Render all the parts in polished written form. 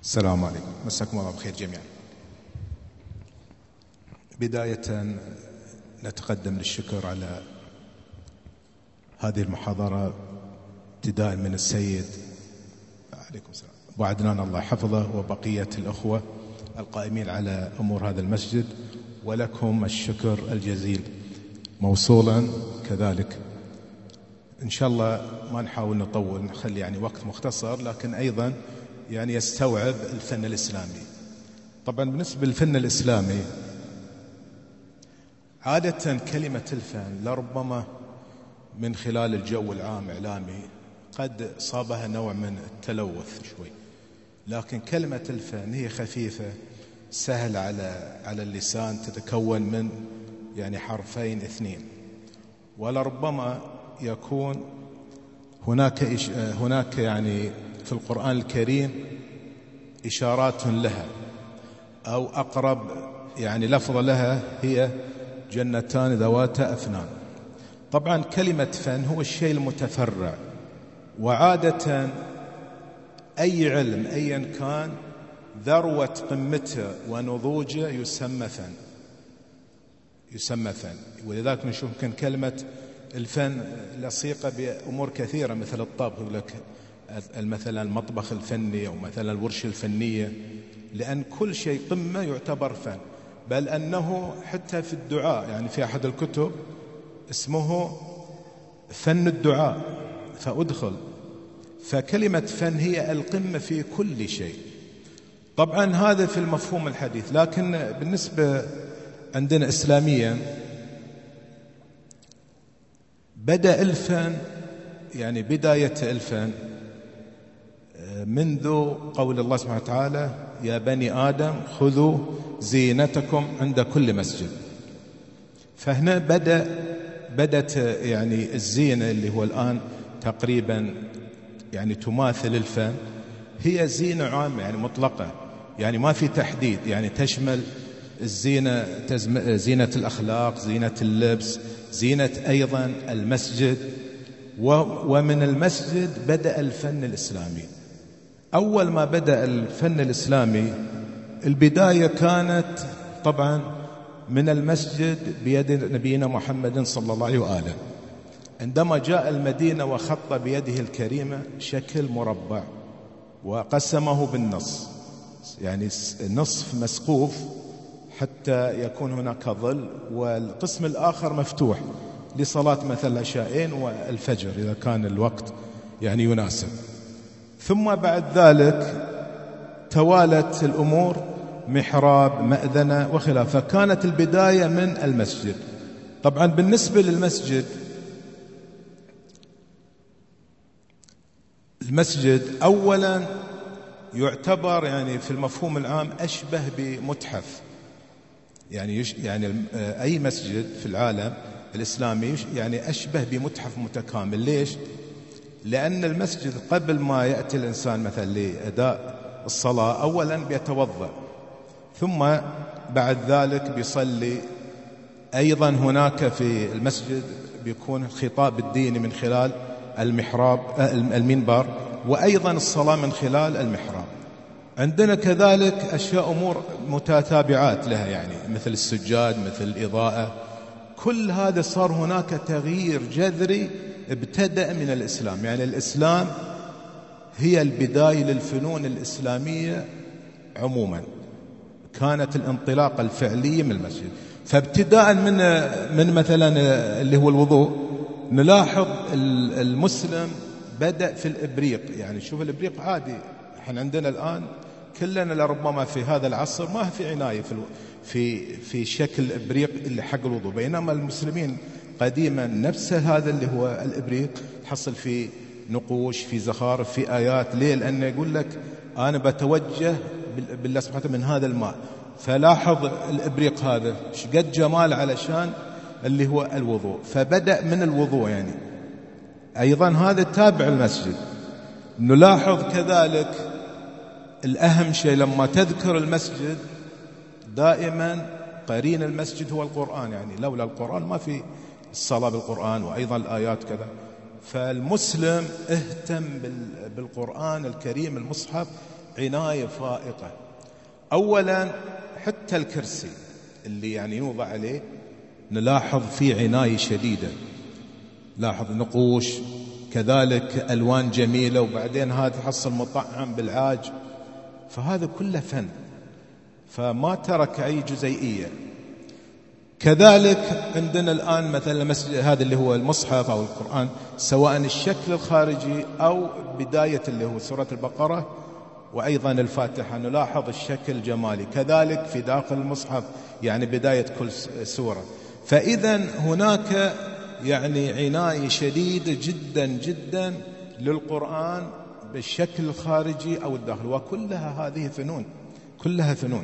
السلام عليكم، مساكم الله بخير جميعا. بداية نتقدم للشكر على هذه المحاضرة ابتداء من السيد عليكم السلام أبو عدنان الله يحفظه وبقية الأخوة القائمين على أمور هذا المسجد، ولكم الشكر الجزيل موصولا كذلك. إن شاء الله ما نحاول نطول، نخلي يعني وقت مختصر لكن أيضا يعني يستوعب الفن الإسلامي. طبعا بالنسبة للفن الإسلامي عادة كلمة الفن لربما من خلال الجو العام إعلامي قد صابها نوع من التلوث شوي، لكن كلمة الفن هي خفيفة سهل على اللسان، تتكون من يعني حرفين اثنين، ولربما يكون هناك يعني في القرآن الكريم إشارات لها، أو أقرب يعني لفظ لها هي جنتان ذواتا أفنان. طبعا كلمة فن هو الشيء المتفرع، وعادة أي علم أيا كان ذروة قمته ونضوجه يسمى فن. ولذلك نشوف يمكن كلمة الفن لصيقة بأمور كثيرة مثل الطبخ، يقول لك مثلا المطبخ الفني أو مثلا الورشة الفنية، لأن كل شيء قمة يعتبر فن. بل أنه حتى في الدعاء، يعني في أحد الكتب اسمه فن الدعاء فأدخل. فكلمة فن هي القمة في كل شيء. طبعا هذا في المفهوم الحديث، لكن بالنسبة عندنا إسلاميا بدأ الفن، يعني بداية الفن منذ قول الله سبحانه وتعالى يا بني آدم خذوا زينتكم عند كل مسجد. فهنا بدأت يعني الزينة اللي هو الآن تقريبا يعني تماثل الفن، هي زينة عامة يعني مطلقة، يعني ما في تحديد، يعني تشمل الزينة، زينة الأخلاق، زينة اللبس، زينة أيضا المسجد. ومن المسجد بدأ الفن الإسلامي. أول ما بدأ الفن الإسلامي البداية كانت طبعا من المسجد بيد نبينا محمد صلى الله عليه وآله، عندما جاء المدينة وخط بيده الكريمة شكل مربع وقسمه بالنص، يعني نصف مسقوف حتى يكون هناك ظل، والقسم الآخر مفتوح لصلاة مثل العشاءين والفجر إذا كان الوقت يعني يناسب. ثم بعد ذلك توالت الأمور، محراب، مأذنة وخلافه. فكانت البداية من المسجد. طبعا بالنسبة للمسجد، المسجد أولا يعتبر يعني في المفهوم العام أشبه بمتحف، يعني أي مسجد في العالم الإسلامي يعني أشبه بمتحف متكامل. ليش؟ لأن المسجد قبل ما يأتي الإنسان مثلا لأداء الصلاة أولا بيتوضأ، ثم بعد ذلك بيصلي. أيضا هناك في المسجد بيكون الخطاب الديني من خلال المحراب المنبر، وأيضا الصلاة من خلال المحراب. عندنا كذلك أشياء أمور متتابعات لها، يعني مثل السجاد، مثل الإضاءة. كل هذا صار هناك تغيير جذري ابتدأ من الإسلام. يعني الإسلام هي البداية للفنون الإسلامية عموما، كانت الانطلاقة الفعلية من المسجد. فابتداء من مثلا اللي هو الوضوء، نلاحظ المسلم بدأ في الإبريق. يعني شوف الإبريق عادي، احنا عندنا الآن كلنا لربما في هذا العصر ما في عناية في شكل الإبريق اللي حق الوضوء، بينما المسلمين قديما نفس هذا اللي هو الإبريق تحصل في نقوش، في زخارف، في آيات. ليه؟ لأنه يقول لك أنا بتوجه بالله سبحانه وتعالى من هذا الماء. فلاحظ الإبريق هذا شقد جمال علشان اللي هو الوضوء. فبدأ من الوضوء، يعني أيضا هذا تابع المسجد. نلاحظ كذلك الأهم شيء لما تذكر المسجد دائما قرين المسجد هو القرآن، يعني لولا القرآن ما في الصلاة بالقرآن، وأيضا الآيات كذا. فالمسلم اهتم بالقرآن الكريم المصحف عناية فائقة. أولا حتى الكرسي اللي يعني يوضع عليه نلاحظ فيه عناية شديدة، لاحظ نقوش، كذلك ألوان جميلة، وبعدين هذا تحصل مطعم بالعاج، فهذا كله فن، فما ترك أي جزيئية. كذلك عندنا الآن مثلا المسجد هذا اللي هو المصحف أو القرآن، سواء الشكل الخارجي أو بداية اللي هو سورة البقرة وأيضا الفاتحة، نلاحظ الشكل الجمالي، كذلك في داخل المصحف يعني بداية كل سورة. فإذا هناك يعني عناية شديدة جدا جدا للقرآن بالشكل الخارجي أو الداخلي، وكلها هذه فنون، كلها فنون.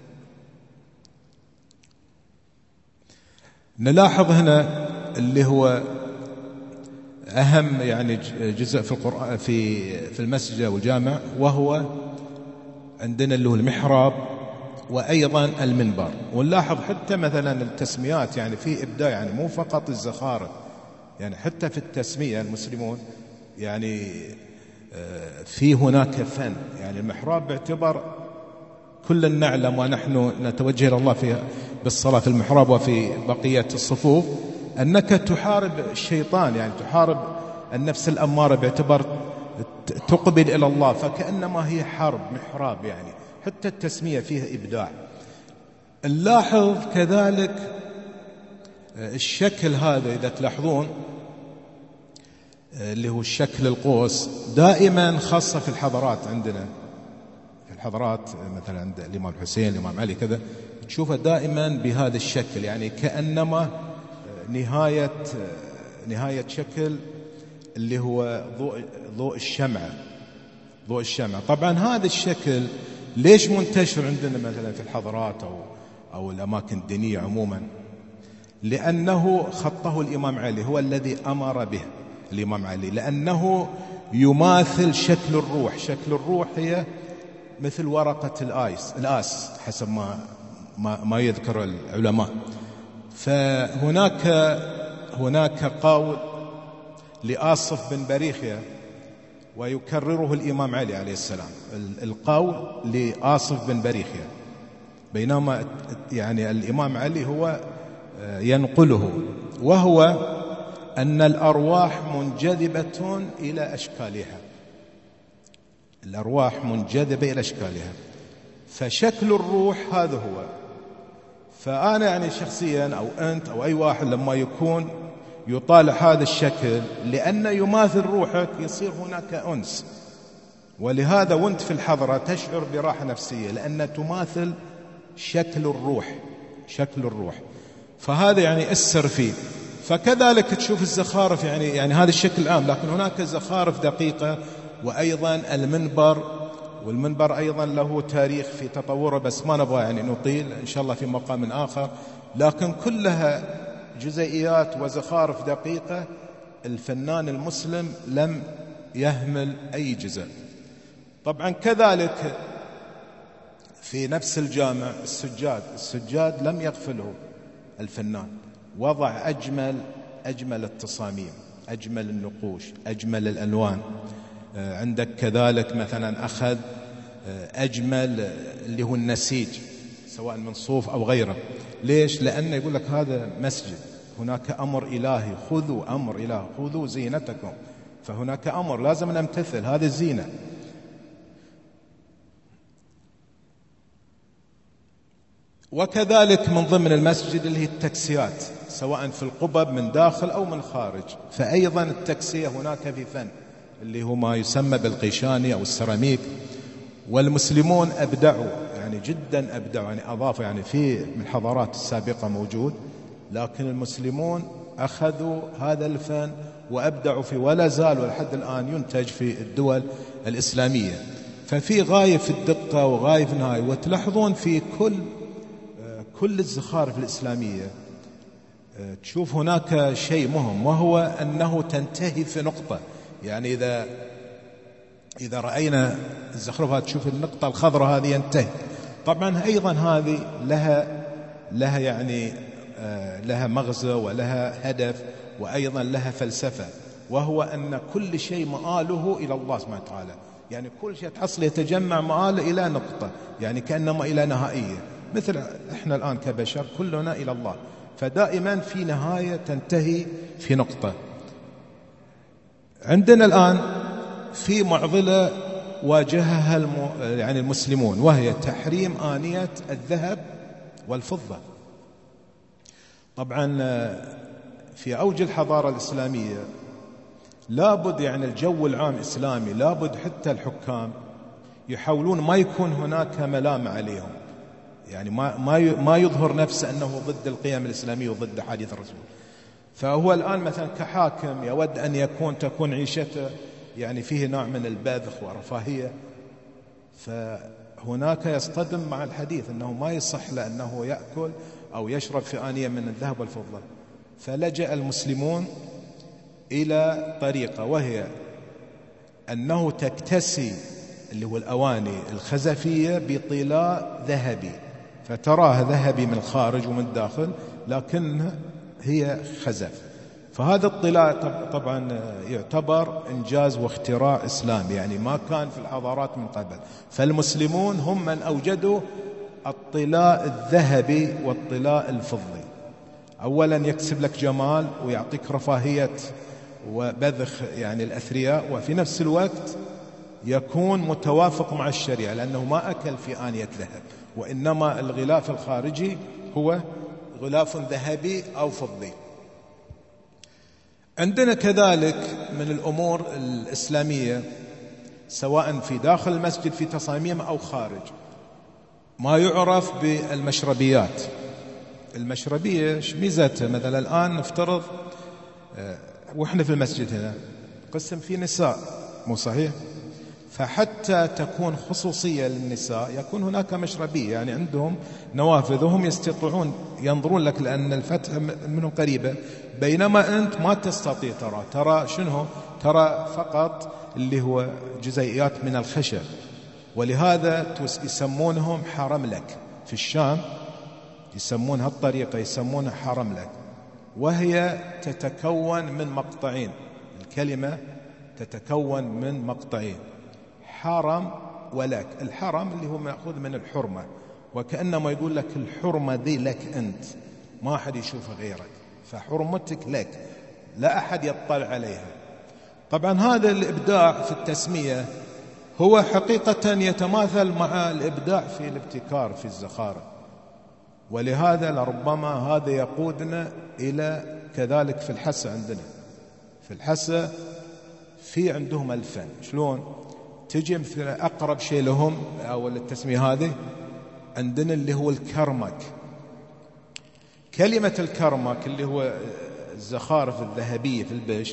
نلاحظ هنا اللي هو أهم يعني جزء في القرآن في المسجد والجامع، وهو عندنا اللي هو المحراب وأيضا المنبر. ونلاحظ حتى مثلا التسميات يعني في إبداع، يعني مو فقط الزخارف، يعني حتى في التسمية المسلمون يعني في هناك فن. يعني المحراب باعتبار كل نعلم ونحن نتوجه إلى الله فيها بالصلاة في المحراب وفي بقية الصفوف أنك تحارب الشيطان، يعني تحارب النفس الأمارة باعتبار تقبل إلى الله، فكأنما هي حرب محراب. يعني حتى التسمية فيها إبداع. نلاحظ كذلك الشكل هذا إذا تلاحظون اللي هو الشكل القوس، دائما خاصة في الحضارات، عندنا في الحضارات مثلا عند الإمام الحسين الإمام علي كذا، تشوفه دائما بهذا الشكل، يعني كأنما نهاية شكل اللي هو ضوء الشمعة، ضوء الشمعة. طبعا هذا الشكل ليش منتشر عندنا مثلا في الحضارات أو الأماكن الدينية عموما؟ لأنه خطه الإمام علي، هو الذي أمر به الإمام علي، لأنه يماثل شكل الروح. شكل الروح هي مثل ورقة الآس حسب ما يذكر العلماء. فهناك قول لآصف بن بريخيا ويكرره الإمام علي عليه السلام، القول لآصف بن بريخيا، بينما يعني الإمام علي هو ينقله، وهو أن الأرواح منجذبة إلى أشكالها، الأرواح منجذبة إلى أشكالها، فشكل الروح هذا هو. فأنا يعني شخصيا أو أنت أو أي واحد لما يكون يطالع هذا الشكل لأنه يماثل روحك يصير هناك أنس، ولهذا وانت في الحضرة تشعر براحة نفسية لأن تماثل شكل الروح. فهذا يعني السر فيه. فكذلك تشوف الزخارف، يعني هذا الشكل العام، لكن هناك زخارف دقيقة. وأيضا والمنبر أيضا له تاريخ في تطوره، بس ما نبغى يعني نطيل إن شاء الله في مقام آخر، لكن كلها جزئيات وزخارف دقيقة. الفنان المسلم لم يهمل أي جزء. طبعا كذلك في نفس الجامع السجاد لم يغفله الفنان، وضع أجمل التصاميم، أجمل النقوش، أجمل الألوان. عندك كذلك مثلا أخذ أجمل اللي هو النسيج سواء من صوف أو غيره. ليش؟ لأنه يقول لك هذا مسجد، هناك أمر إلهي، خذوا أمر إلهي، خذوا زينتكم، فهناك أمر لازم نمتثل، هذه الزينة. وكذلك من ضمن المسجد اللي هي التكسيات، سواء في القبب من داخل أو من خارج، فأيضا التكسية هناك في فن اللي هو ما يسمى بالقيشاني أو السيراميك. والمسلمون أبدعوا، يعني جدا أبدعوا، يعني أضافوا، يعني في من الحضارات السابقة موجود، لكن المسلمون أخذوا هذا الفن وأبدعوا فيه، ولا زال ولحد الآن ينتج في الدول الإسلامية. ففي غاية في الدقة وغاية في النهاية. وتلاحظون في كل الزخارف الإسلامية تشوف هناك شيء مهم، وهو أنه تنتهي في نقطة. يعني إذا رأينا الزخرفة تشوف النقطة الخضراء هذه ينتهي. طبعا أيضا هذه لها يعني لها مغزى ولها هدف، وأيضا لها فلسفة، وهو أن كل شيء مآله إلى الله سبحانه وتعالى. يعني كل شيء تحصل يتجمع مآل إلى نقطة، يعني كأنما إلى نهائية، مثل إحنا الآن كبشر كلنا إلى الله، فدائما في نهاية تنتهي في نقطة. عندنا الآن في معضلة واجهها يعني المسلمون، وهي تحريم آنية الذهب والفضة. طبعا في أوج الحضارة الإسلامية لابد يعني الجو العام إسلامي، لابد حتى الحكام يحاولون ما يكون هناك ملامة عليهم، يعني ما يظهر نفسه أنه ضد القيم الإسلامية وضد حديث الرسول. فهو الآن مثلا كحاكم يود أن تكون عيشته يعني فيه نوع من البذخ ورفاهية، فهناك يصطدم مع الحديث أنه ما يصح له أنه يأكل أو يشرب في آنية من الذهب والفضة. فلجأ المسلمون إلى طريقة، وهي أنه تكتسي اللي هو الأواني الخزفية بطلاء ذهبي، فتراها ذهبي من الخارج ومن الداخل لكن هي خزف. فهذا الطلاء طبعا يعتبر إنجاز واختراع إسلامي، يعني ما كان في الحضارات من قبل. فالمسلمون هم من أوجدوا الطلاء الذهبي والطلاء الفضي. أولا يكسب لك جمال ويعطيك رفاهية وبذخ يعني الأثرياء، وفي نفس الوقت يكون متوافق مع الشريعة لأنه ما أكل في آنية ذهب، وإنما الغلاف الخارجي هو غلاف ذهبي أو فضي. عندنا كذلك من الأمور الإسلامية سواء في داخل المسجد في تصاميم أو خارج ما يعرف بالمشربيات. المشربية ايش ميزتها؟ مثلا الآن نفترض وإحنا في المسجد هنا قسم فيه نساء، مو صحيح؟ فحتى تكون خصوصية للنساء يكون هناك مشربية، يعني عندهم نوافذ وهم يستطيعون ينظرون لك لأن الفتحة منهم قريبة، بينما أنت ما تستطيع ترى شنو؟ ترى فقط اللي هو جزيئات من الخشب. ولهذا يسمونهم حرملك في الشام، يسمون هالطريقة يسمونها حرملك، وهي تتكون من مقطعين. الكلمة تتكون من مقطعين، حرم ولك. الحرم اللي هو مأخوذ من الحرمة، وكأنما يقول لك الحرمة ذي لك أنت، ما أحد يشوفها غيرك، فحرمتك لك لا أحد يطلع عليها. طبعا هذا الإبداع في التسمية هو حقيقة يتماثل مع الإبداع في الابتكار في الزخارف، ولهذا لربما هذا يقودنا إلى كذلك في الحسا. عندنا في الحسا في عندهم الفن. شلون؟ تجي مثل أقرب شيء لهم أو التسمية هذه عندنا اللي هو الكرمك. كلمة الكرمك اللي هو الزخارف الذهبية في البشت.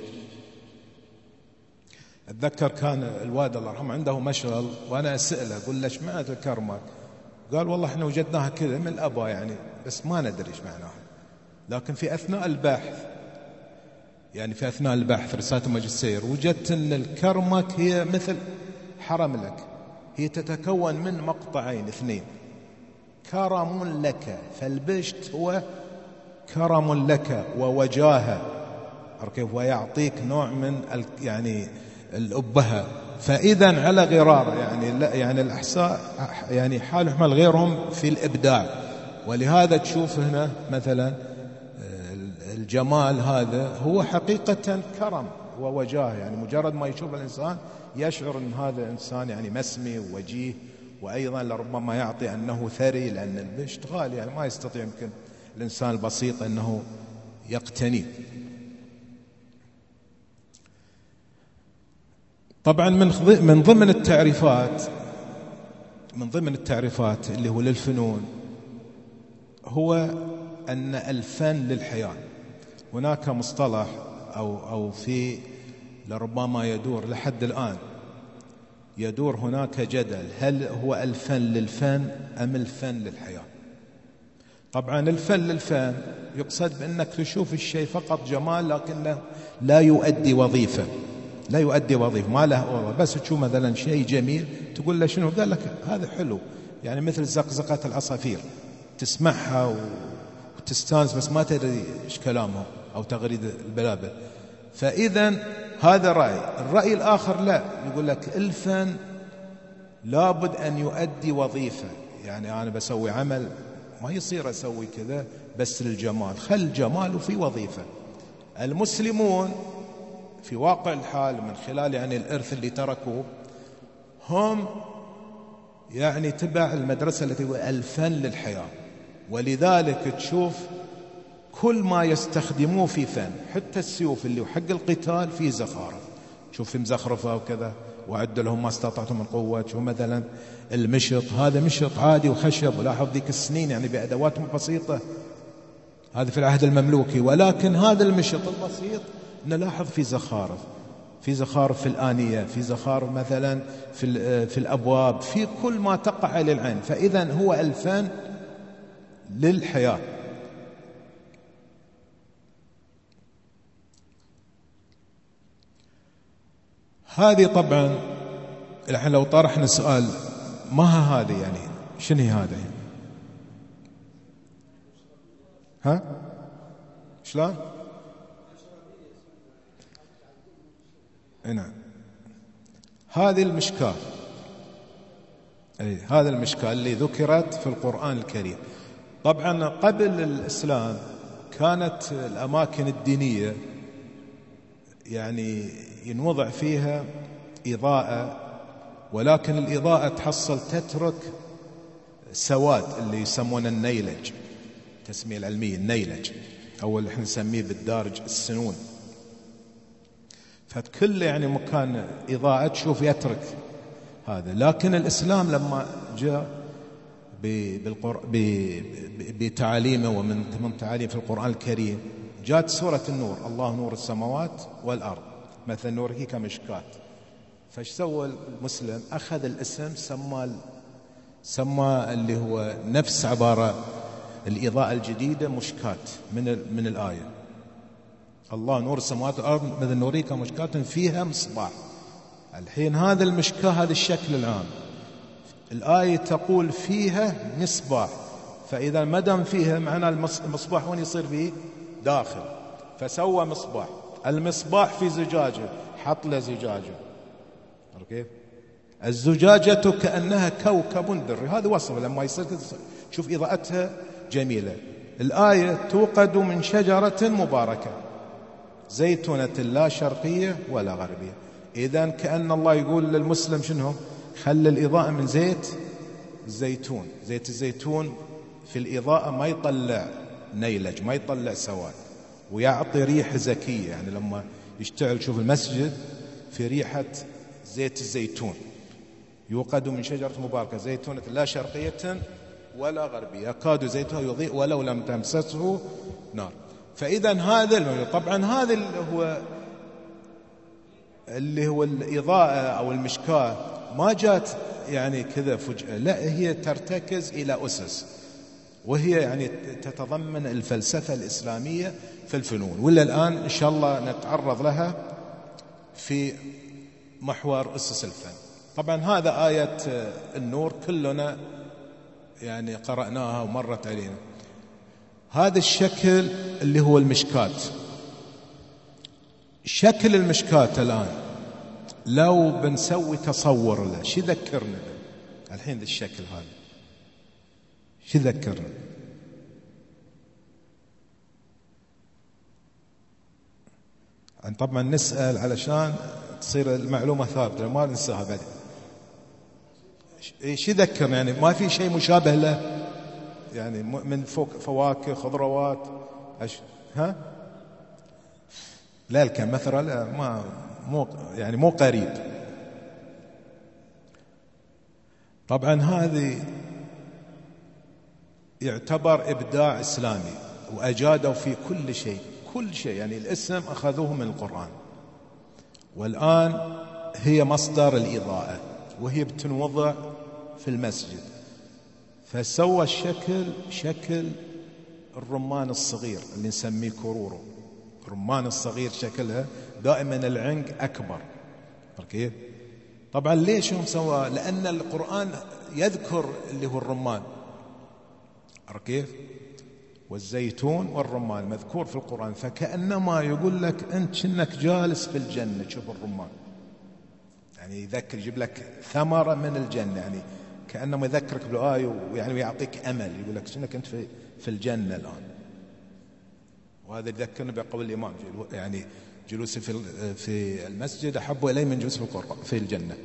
أتذكر كان الوالد الله يرحمه عنده مشغل وأنا أسأله أقول له ايش معنى الكرمك؟ قال والله احنا وجدناها كذا من الأباء يعني، بس ما ندري ايش معناها. لكن في أثناء البحث، يعني في أثناء البحث رسالة الماجستير، وجدت أن الكرمك هي مثل حرملك، هي تتكون من مقطعين اثنين، كرم لك. فالبشت هو كرم لك ووجاهة، ويعطيك نوع من يعني الأبهة. فإذا على غرار يعني الأحساء يعني حالهم حال غيرهم في الإبداع. ولهذا تشوف هنا مثلا الجمال هذا هو حقيقة كرم ووجاه، يعني مجرد ما يشوف الإنسان يشعر أن هذا إنسان يعني مسمي ووجيه، وأيضا لربما يعطي أنه ثري، لأن البشت غالي يعني ما يستطيع يمكن الإنسان البسيط أنه يقتنيه. طبعا من ضمن التعريفات اللي هو للفنون هو أن الفن للحياة. هناك مصطلح أو في لربما يدور لحد الآن يدور هناك جدل، هل هو الفن للفن أم الفن للحياة؟ طبعا الفن للفن يقصد بأنك تشوف الشيء فقط جمال لكنه لا يؤدي وظيفة، ما له وظيفة، بس تشوف مثلا شيء جميل تقول له شنو؟ قال لك هذا حلو، يعني مثل زقزقة العصافير تسمعها وتستانس بس ما تدري ايش كلامهم، أو تغريد البلابل. فإذا هذا رأي. الرأي الآخر لا، يقول لك الفن لابد أن يؤدي وظيفة. يعني أنا بسوي عمل ما يصير أسوي كذا بس للجمال، خل الجمال وفي وظيفة. المسلمون في واقع الحال من خلال يعني الإرث اللي تركوه، هم يعني تبع المدرسة التي هو الفن للحياة، ولذلك تشوف كل ما يستخدموه في فن، حتى السيوف اللي حق القتال فيه زخارف، شوف في مزخرفة وكذا، وعد لهم ما استطعتم من قوة. شوف مثلا المشط، هذا مشط عادي وخشب، ولاحظ ذيك السنين يعني بأدوات بسيطة، هذا في العهد المملوكي، ولكن هذا المشط البسيط نلاحظ في زخارف، في زخارف في الآنية، في زخارف مثلا في الأبواب، في كل ما تقع على العين. فإذا هو الفن للحياة. هذه طبعا الحين لو طرحنا سؤال، ما هذه يعني شنو هي هذا يعني؟ ها شلون؟ نعم، هذه المشكاة، أي هذا المشكاة اللي ذكرت في القرآن الكريم. طبعا قبل الإسلام كانت الأماكن الدينية يعني ينوضع فيها إضاءة، ولكن الإضاءة تحصل تترك سواد اللي يسمونه النيلج، التسمية العلمية النيلج، أو اللي احنا نسميه بالدارج السنون. فكل يعني مكان إضاءة تشوف يترك هذا. لكن الإسلام لما جاء بتعاليمه، ومن تعاليم في القرآن الكريم جاءت سورة النور، الله نور السماوات والأرض، مثل نوره كمشكاة. فايش سوى المسلم؟ أخذ الاسم سمى اللي هو نفس عبارة الإضاءة الجديدة مشكاة من الآية، الله نور السماوات والأرض مثل نوره كمشكاة فيها مصباح. الحين هذا المشكاة هذا الشكل العام، الآية تقول فيها مصباح، فإذا مدام فيها معنى المصباح وين يصير فيه؟ داخل. فسوى مصباح، المصباح في زجاجة، حط له زجاجة، كيف؟ الزجاجة كأنها كوكب دري، هذا وصف لما يصير شوف إضاءتها جميلة. الآية توقد من شجرة مباركة زيتونة لا شرقية ولا غربية. إذن كأن الله يقول للمسلم شنو؟ خلي الإضاءة من زيت الزيتون. زيت الزيتون في الإضاءة ما يطلع نيلج، ما يطلع سواد، ويعطي ريحة زكية. يعني لما يشتعل شوف المسجد في ريحة زيت الزيتون، يوقد من شجرة مباركة زيتونة لا شرقية ولا غربية يكاد زيتها يضيء ولو لم تمسسه نار. فإذا هذا طبعا هذا اللي هو الإضاءة أو المشكاة ما جات يعني كذا فجأة، لا، هي ترتكز إلى أسس، وهي يعني تتضمن الفلسفة الإسلامية في الفنون، ولا الآن إن شاء الله نتعرض لها في محور أسس الفن. طبعا هذا آية النور كلنا يعني قرأناها ومرت علينا. هذا الشكل اللي هو المشكات، شكل المشكات الآن لو بنسوي تصور له شو ذكرنا الحين ذا الشكل هذا؟ شو ذكرنا؟ طبعا نسأل علشان تصير المعلومة ثابتة ما ننساها بعد. شو ذكرنا؟ يعني ما في شيء مشابه له يعني من فواكه خضروات ها؟ لا الكمثرى لا، مو قريب. طبعا هذه يعتبر إبداع إسلامي، وأجادوا في كل شيء يعني الاسم أخذوه من القرآن، والآن هي مصدر الإضاءة، وهي بتنوضع في المسجد. فسوى الشكل شكل الرمان الصغير اللي نسميه كرورو، الرمان الصغير شكلها دائما العنق أكبر. كيف؟ طبعا ليش هم سوى؟ لأن القرآن يذكر اللي هو الرمان، كيف؟ والزيتون والرمان مذكور في القرآن، فكأنما يقول لك أنت شنك جالس في الجنة تشوف الرمان، يعني يذكر، يجيب لك ثمرة من الجنة، يعني كأنما يذكرك بالآية ويعني ويعطيك أمل، يقول لك شنك أنت في الجنة الآن. وهذا يذكرنا بقول الإمام يعني جلوسي في المسجد أحب إلي من جلوسي في الجنة.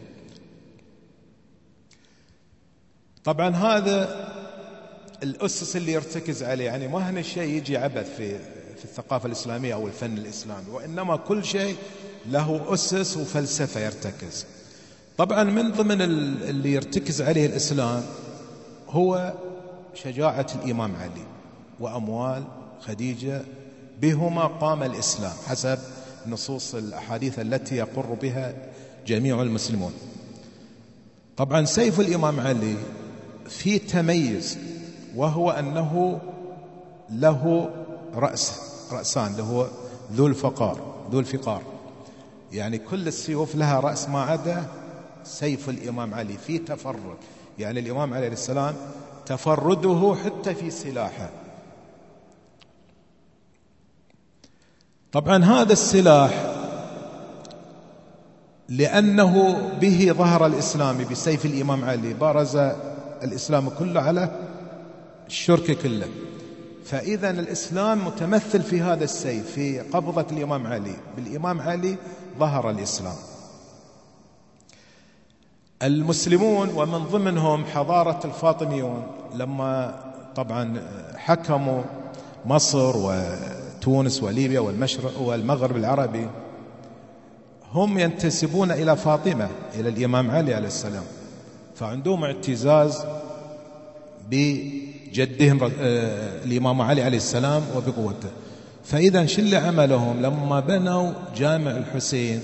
طبعا هذا الأسس اللي يرتكز عليه، يعني ما هنا شيء يجي عبث في الثقافة الإسلامية أو الفن الإسلامي، وإنما كل شيء له أسس وفلسفة يرتكز. طبعا من ضمن اللي يرتكز عليه الإسلام هو شجاعة الإمام علي وأموال خديجة، بهما قام الإسلام حسب نصوص الأحاديث التي يقر بها جميع المسلمون. طبعا سيف الإمام علي في تميز، وهو أنه له رأسان، له ذو الفقار، يعني كل السيوف لها رأس ما عدا سيف الإمام علي في تفرد، يعني الإمام عليه السلام تفرده حتى في سلاحه. طبعا هذا السلاح لأنه به ظهر الإسلام، بسيف الإمام علي برز الإسلام كله على الشرك كله، فإذا الإسلام متمثل في هذا السيف، في قبضة الإمام علي، بالإمام علي ظهر الإسلام. المسلمون ومن ضمنهم حضارة الفاطميون لما طبعا حكموا مصر وتونس وليبيا والمغرب العربي، هم ينتسبون إلى فاطمة، إلى الإمام علي عليه السلام، فعندهم اعتزاز بجدهم الإمام علي عليه السلام وبقوته. فإذا شو اللي عملهم لما بنوا جامع الحسين؟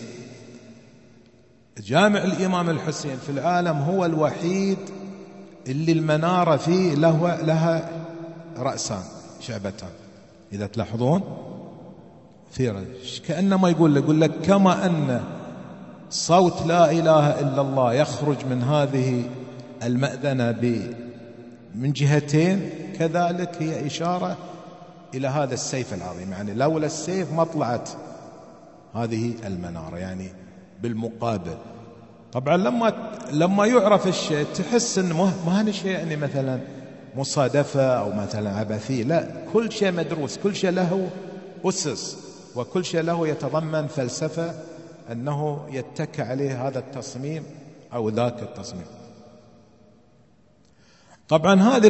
جامع الإمام الحسين في العالم هو الوحيد اللي المنارة فيه لها رأسان شعبتان، إذا تلاحظون في كأنما يقول لك كما أن صوت لا إله إلا الله يخرج من هذه المأذنة من جهتين، كذلك هي إشارة إلى هذا السيف العظيم، يعني لولا السيف ما طلعت هذه المنارة، يعني بالمقابل. طبعا لما يعرف الشيء تحس انه ما هذا شيء يعني مثلا مصادفة او مثلا عبثي، لا، كل شيء مدروس، كل شيء له أسس، وكل شيء له يتضمن فلسفة انه يتكى عليه هذا التصميم او ذاك التصميم. طبعا هذه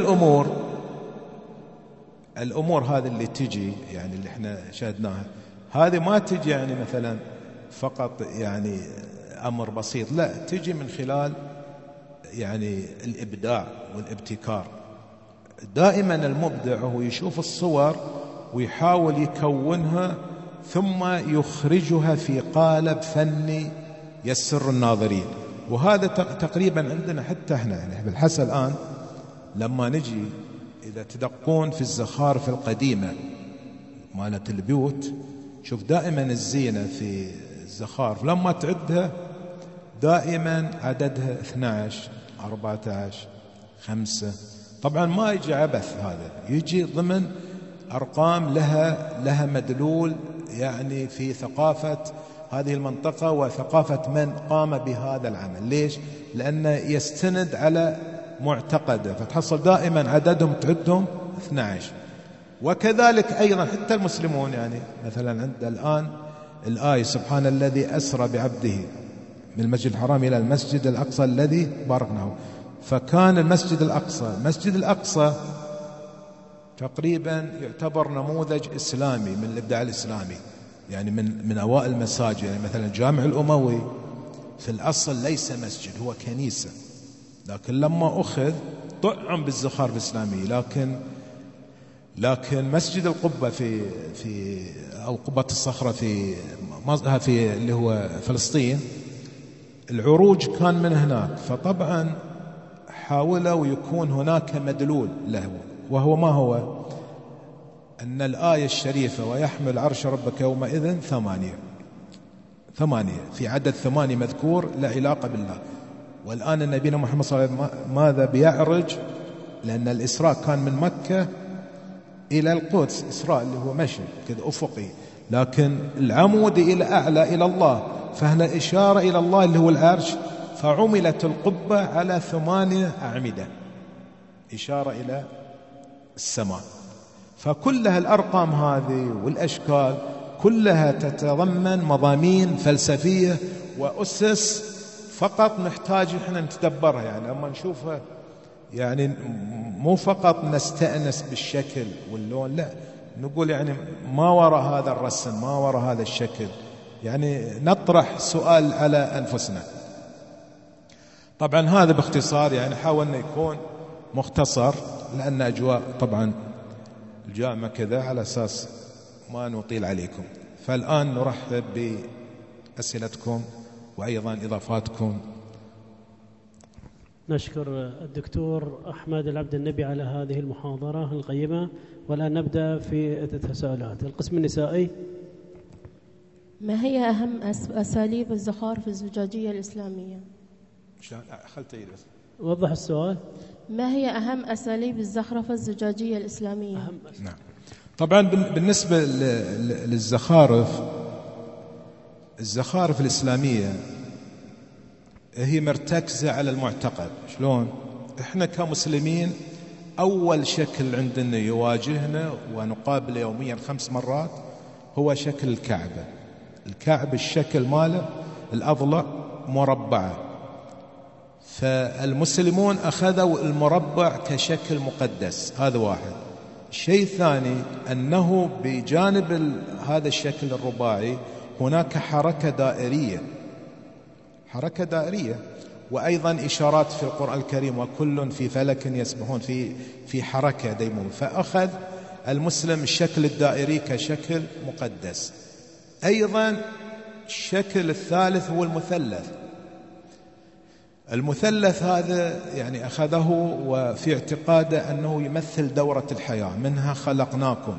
الامور هذه اللي تجي، يعني اللي احنا شاهدناها، هذه ما تجي يعني مثلا فقط يعني أمر بسيط، لا، تجي من خلال يعني الإبداع والابتكار. دائما المبدع هو يشوف الصور ويحاول يكونها ثم يخرجها في قالب فني يسر الناظرين، وهذا تقريبا عندنا حتى احنا، يعني بالحسن الآن لما نجي إذا تدقون في الزخارف القديمة مالت البيوت، شوف دائما الزينة في الزخارف لما تعدها دائما عددها 12 14 5. طبعا ما يجي عبث، هذا يجي ضمن أرقام لها مدلول، يعني في ثقافة هذه المنطقة وثقافة من قام بهذا العمل. ليش؟ لأنه يستند على معتقده، فتحصل دائما عددهم تعدهم 12. وكذلك أيضا حتى المسلمون، يعني مثلا عند الآن الآية سبحان الذي أسرى بعبده من المسجد الحرام إلى المسجد الأقصى الذي باركناه، فكان المسجد الأقصى تقريبا يعتبر نموذج إسلامي من الإبداع الإسلامي، يعني من أوائل المساجد. يعني مثلا الجامع الأموي في الأصل ليس مسجد، هو كنيسة، لكن لما أخذ طعم بالزخارف الإسلامية. لكن مسجد القبة أو قبة الصخرة في اللي هو فلسطين، العروج كان من هناك، فطبعا حاولوا يكون هناك مدلول له، وهو ما هو؟ أن الآية الشريفة ويحمل عرش ربك يومئذ 8 في عدد 8 مذكور لا علاقة بالله. والآن النبي محمد صلى الله عليه وسلم ماذا بيعرج؟ لأن الإسراء كان من مكة إلى القدس إسراء اللي هو مشي كذا أفقي، لكن العمود إلى أعلى إلى الله، فهنا إشارة إلى الله اللي هو العرش، فعملت القبة على 8 أعمدة، إشارة إلى السماء. فكلها الأرقام هذه والأشكال كلها تتضمن مضامين فلسفية وأسس فقط نحتاج إحنا نتدبرها. يعني لما نشوفها يعني مو فقط نستأنس بالشكل واللون، لا، نقول يعني ما وراء هذا الرسم، ما وراء هذا الشكل، يعني نطرح سؤال على أنفسنا. طبعا هذا باختصار، يعني حاولنا يكون مختصر لأن أجواء طبعا الجامعة كذا، على أساس ما نطيل عليكم. فالآن نرحب بأسئلتكم وأيضا إضافاتكم. نشكر الدكتور أحمد العبد النبي على هذه المحاضرة القيمة. والآن نبدأ في التساؤلات. القسم النسائي: ما هي أهم أساليب الزخارف الزجاجية الإسلامية؟ وضح السؤال. ما هي أهم أساليب الزخرفة الزجاجية الإسلامية؟ نعم. طبعا بالنسبة الزخارف الإسلامية هي مرتكزة على المعتقد. شلون؟ إحنا كمسلمين أول شكل عندنا يواجهنا ونقابله يوميا 5 مرات هو شكل الكعبة. الكعبة الشكل ماله الأضلع مربعة، فالمسلمون أخذوا المربع كشكل مقدس. هذا واحد. الشيء الثاني أنه بجانب هذا الشكل الرباعي هناك حركة دائرية، وأيضا إشارات في القرآن الكريم: وكل في فلك يسبحون، في حركة دائما. فأخذ المسلم الشكل الدائري كشكل مقدس. أيضا الشكل الثالث هو المثلث هذا يعني أخذه وفي اعتقاده أنه يمثل دورة الحياة: منها خلقناكم،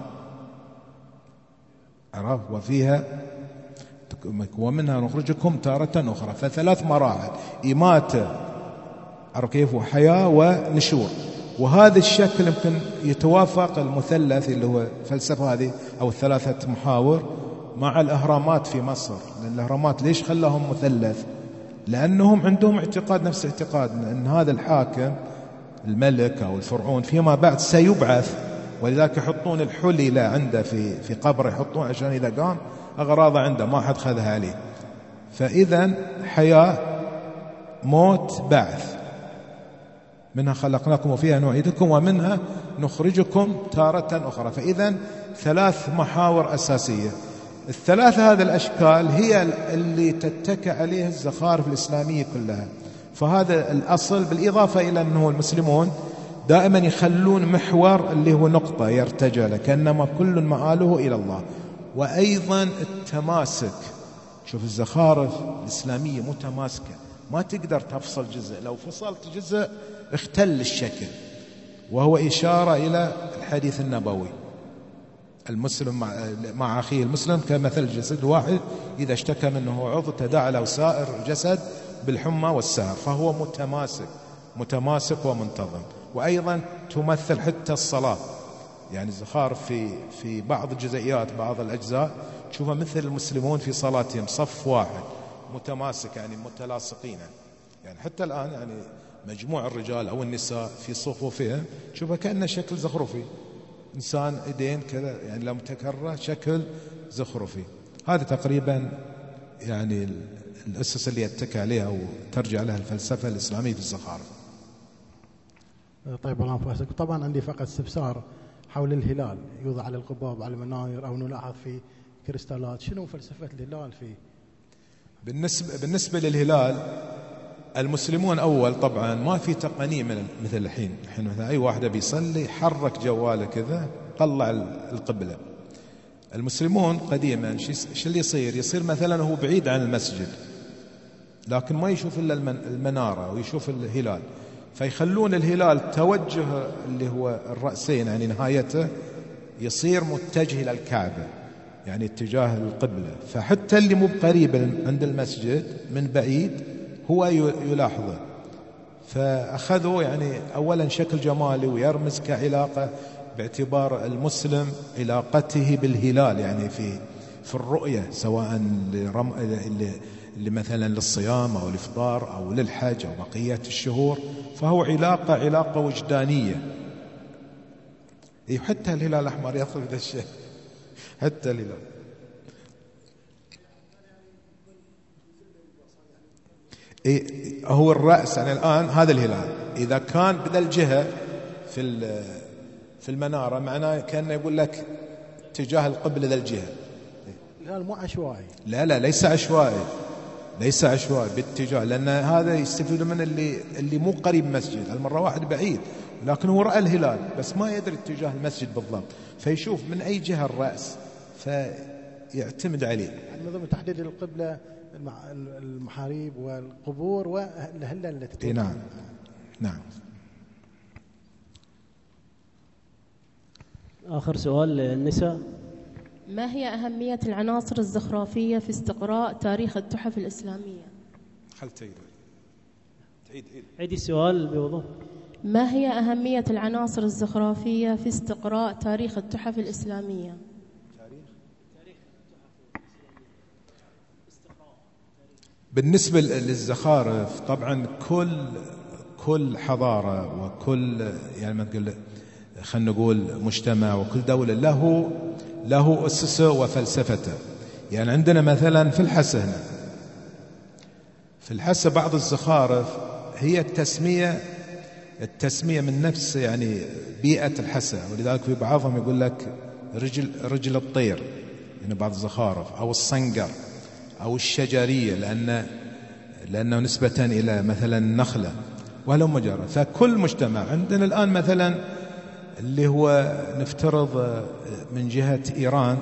عرف، وفيها ومنها نخرجكم تارة أخرى. ف3 مراحل: إماتة، عرف كيف، وحياة ونشور. وهذا الشكل يمكن يتوافق المثلث اللي هو الفلسفة هذه أو 3 محاور مع الأهرامات في مصر. لأن الأهرامات ليش خلاهم مثلث؟ لأنهم عندهم اعتقاد نفس اعتقادنا أن هذا الحاكم الملك أو الفرعون فيما بعد سيبعث، ولذلك يحطون الحلي له عنده في قبره، يحطون عشان إذا قام أغراضه عنده ما حد خذها عليه. فإذا حياة، موت، بعث. منها خلقناكم وفيها نعيدكم ومنها نخرجكم تارة أخرى. فإذا 3 محاور أساسية. ال3 هذه الأشكال هي اللي تتكى عليها الزخارف الإسلامية كلها. فهذا الأصل، بالإضافة إلى أنه المسلمون دائما يخلون محور اللي هو نقطة يرتجى له، كأنما كل مآله إلى الله. وأيضا التماسك. شوف الزخارف الإسلامية متماسكة، ما تقدر تفصل جزء، لو فصلت جزء اختل الشكل. وهو إشارة إلى الحديث النبوي: المسلم مع أخيه المسلم كمثل الجسد الواحد إذا اشتكى منه عضو تداعى له سائر الجسد بالحمى والسهر. فهو متماسك ومنتظم. وأيضا تمثل حتى الصلاة، يعني الزخارف في بعض الجزئيات، بعض الأجزاء تشوفها مثل المسلمون في صلاتهم صف واحد متماسك، يعني متلاصقين. يعني حتى الآن يعني مجموع الرجال أو النساء في صفوفهم تشوفها كأنه شكل زخرفي، إنسان إيدين كذا، يعني لو متكرر شكل زخرفي. هذا تقريبا يعني الأسس اللي يتكى عليها وترجع لها الفلسفة الإسلامية في الزخارف. طيب، الله يفوزك. طبعا عندي فقط استفسار حول الهلال، يوضع على القباب على المناير أو نلاحظ في كريستالات. شنو فلسفة الهلال فيه؟ بالنسبة للهلال، المسلمون أول طبعا ما في تقنية مثل الحين مثلا أي واحد بيصلي حرك جواله كذا طلع القبلة. المسلمون قديما شو اللي يصير مثلا هو بعيد عن المسجد لكن ما يشوف إلا المنارة ويشوف الهلال، فيخلون الهلال توجه اللي هو الرأسين، يعني نهايته يصير متجه إلى الكعبة، يعني اتجاه القبلة. فحتى اللي مو قريب عند المسجد من بعيد هو يلاحظه. فأخذوا يعني أولا شكل جمالي ويرمز كعلاقة باعتبار المسلم علاقته بالهلال، يعني في الرؤية، سواء مثلا للصيام أو الإفطار أو للحج أو بقية الشهور، فهو علاقة وجدانية. حتى الهلال الأحمر يدخل في ذا الشيء، حتى الهلال. هو الرأس يعني الآن هذا الهلال إذا كان بذا الجهة في المنارة، معناه كأنه يقول لك اتجاه القبلة ذا الجهة. الهلال مو عشوائي. لا ليس عشوائي، ليس عشوائي باتجاه، لأن هذا يستفيد من اللي مو قريب مسجد، المرة واحد بعيد لكن هو رأى الهلال بس ما يدري اتجاه المسجد بالضبط، فيشوف من أي جهة الرأس فيعتمد عليه. نظام تحديد القبلة، المحاريب والقبور والهلال التي نعم. آخر سؤال للنساء. ما هي أهمية العناصر الزخرفية في استقراء تاريخ التحف الإسلامية؟ عيد السؤال بوضوح. ما هي أهمية العناصر الزخرفية في استقراء تاريخ التحف الإسلامية؟ بالنسبة للزخارف طبعا كل حضارة وكل يعني ما تقول خلينا نقول مجتمع وكل دولة له أسسه وفلسفته. يعني عندنا مثلا في الحسا بعض الزخارف هي التسمية من نفس يعني بيئة الحسا، ولذلك في بعضهم يقول لك رجل الطير، يعني بعض الزخارف، أو الصنقر أو الشجرية لأنه نسبة إلى مثلا النخلة وهلم جرى. فكل مجتمع عندنا الآن مثلا اللي هو نفترض من جهة إيران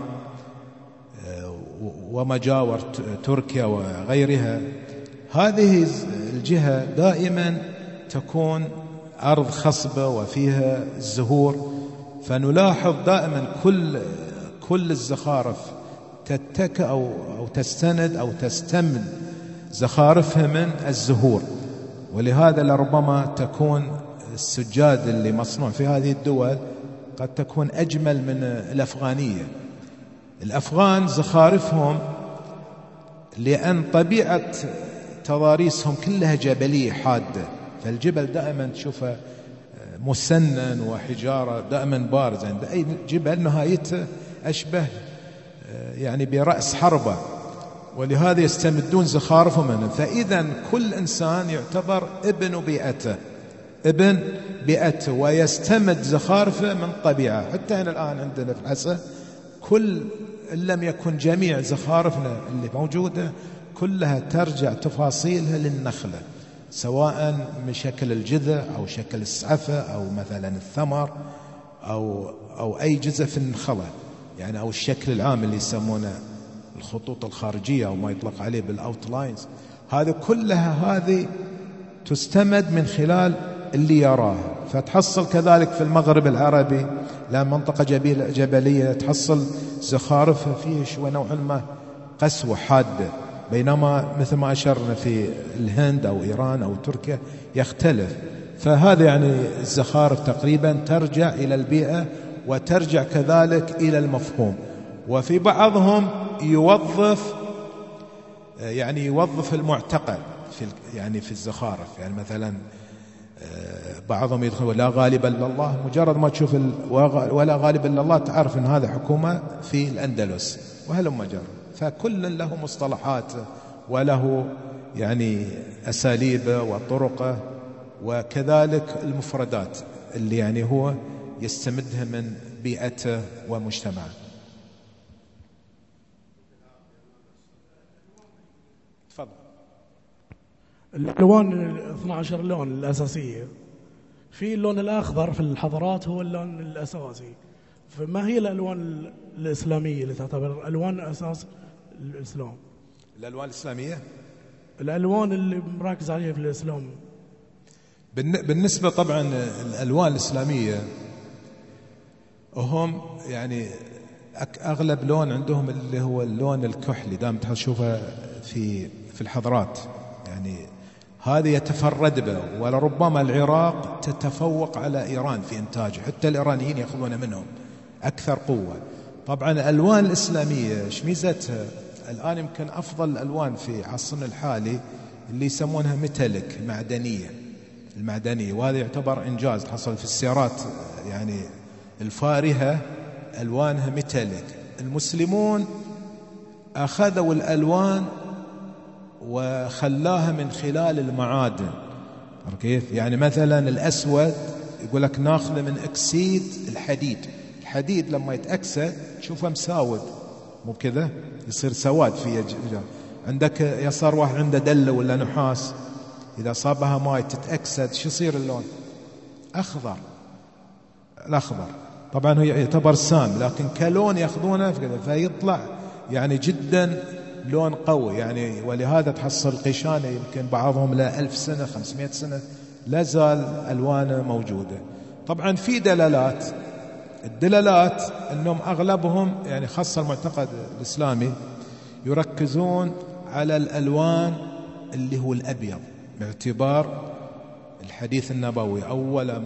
وما جاور تركيا وغيرها، هذه الجهة دائما تكون أرض خصبة وفيها الزهور، فنلاحظ دائما كل الزخارف تتكى أو تستند أو تستمد زخارفها من الزهور. ولهذا لربما تكون السجاد اللي مصنوع في هذه الدول قد تكون أجمل من الأفغانية. الأفغان زخارفهم لأن طبيعة تضاريسهم كلها جبلية حادة، فالجبل دائما تشوفه مسنن وحجارة دائما بارزة، عند أي جبل نهايته أشبه يعني برأس حربة، ولهذا يستمدون زخارفهم منه. فإذا كل إنسان يعتبر ابن بيئته ويستمد زخارفه من طبيعة. حتى هنا الآن عندنا في الحسا كل إن لم يكن جميع زخارفنا اللي موجودة كلها ترجع تفاصيلها للنخلة، سواء من شكل الجذع أو شكل السعفة أو مثلا الثمر أو أي جزء في النخلة، يعني أو الشكل العام اللي يسمونه الخطوط الخارجية أو ما يطلق عليه بالأوتلاينز. هذه كلها تستمد من خلال اللي يراها. فتحصل كذلك في المغرب العربي لأن منطقة جبلية تحصل زخارفها فيه شوي نوعا ما قسوة حادة، بينما مثل ما أشرنا في الهند أو إيران أو تركيا يختلف. فهذا يعني الزخارف تقريبا ترجع إلى البيئة وترجع كذلك إلى المفهوم. وفي بعضهم يوظف المعتقد في الزخارف، يعني مثلا بعضهم يدخل لا غالب إلا الله، مجرد ما تشوف ولا غالب إلا الله تعرف أن هذا حكومة في الأندلس وهلم جرى. فكل له مصطلحات وله يعني أساليبه وطرقه، وكذلك المفردات اللي يعني هو يستمدها من بيئته ومجتمعه. تفضل. الألوان 12 لون الأساسية، في اللون الأخضر في الحضارات هو اللون الأساسي، فما هي الألوان الإسلامية اللي تعتبر ألوان أساس الإسلام؟ الألوان الإسلامية، الألوان اللي مركز عليها في الإسلام. بالنسبة طبعا الألوان الإسلامية هم يعني أغلب لون عندهم اللي هو اللون الكحلي، دائما تشوفه في الحضارات، يعني هذا يتفرد به، ولربما العراق تتفوق على إيران في إنتاجه، حتى الإيرانيين يأخذون منهم أكثر قوة. طبعا الألوان الإسلامية ايش ميزتها؟ الآن يمكن أفضل الألوان في عصرنا الحالي اللي يسمونها ميتاليك، المعدنية، وهذا يعتبر إنجاز حصل في السيارات يعني الفارهة ألوانها ميتاليك. المسلمون أخذوا الألوان وخلاها من خلال المعادن، كيف؟ يعني مثلا الأسود يقول لك ناخذه من أكسيد الحديد لما يتأكسد تشوفه مساود، مو كذا يصير سواد فيه. عندك يصير واحد عنده دلة ولا نحاس، إذا صابها ماء تتأكسد شو يصير اللون؟ أخضر. الأخضر طبعا هو يعتبر سام، لكن كلون يأخذونه فيطلع يعني جدا لون قوي يعني. ولهذا تحصل قشانة يمكن بعضهم له 1000 سنة 500 سنة لا زال ألوانه موجودة. طبعا في الدلالات أنهم أغلبهم يعني خاصة المعتقد الإسلامي يركزون على الألوان اللي هو الأبيض، باعتبار الحديث النبوي أول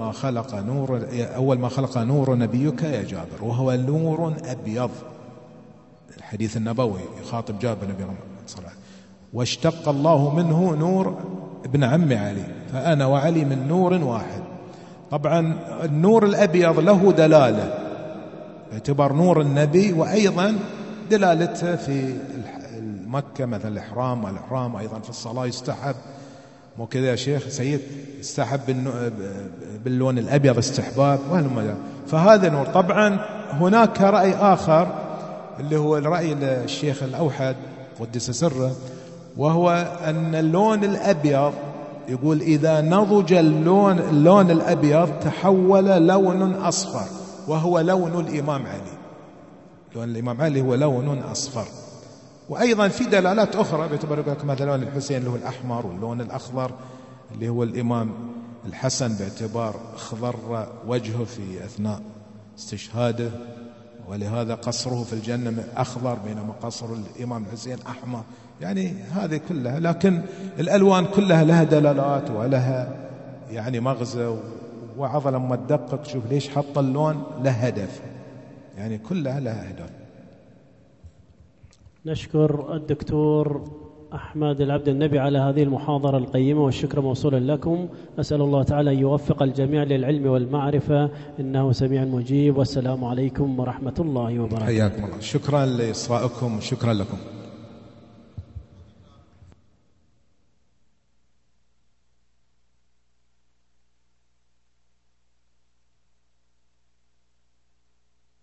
ما خلق نور نبيك يا جابر وهو نور أبيض. الحديث النبوي يخاطب جابر نبي محمد صلى الله عليه وسلم، واشتق الله منه نور ابن عم علي، فأنا وعلي من نور واحد. طبعا النور الأبيض له دلالة باعتبار نور النبي، وأيضا دلالته في مكة مثل الإحرام أيضا في الصلاة يستحب، مو كذا يا شيخ سيد؟ يستحب باللون الأبيض استحباب وهلم. فهذا نور. طبعا هناك رأي آخر اللي هو الرأي الشيخ الأوحد قدس سره، وهو أن اللون الأبيض يقول إذا نضج اللون الأبيض تحول لون أصفر، وهو لون الإمام علي. لون الإمام علي هو لون أصفر. وأيضا في دلالات أخرى باعتبار مثلا لون الحسين اللي هو الأحمر، واللون الأخضر اللي هو الإمام الحسن باعتبار اخضر وجهه في أثناء استشهاده، ولهذا قصره في الجنة أخضر بينما قصر الإمام الحسين أحمر. يعني هذه كلها، لكن الألوان كلها لها دلالات ولها يعني مغزى، وعظ لما تدقق شوف ليش حط اللون له هدف، يعني كلها لها هدف. نشكر الدكتور أحمد العبد النبي على هذه المحاضرة القيمة، والشكر موصول لكم. أسأل الله تعالى أن يوفق الجميع للعلم والمعرفة، إنه سميع مجيب. والسلام عليكم ورحمة الله وبركاته. حياكم الله، شكرا لإصغائكم وشكرا لكم.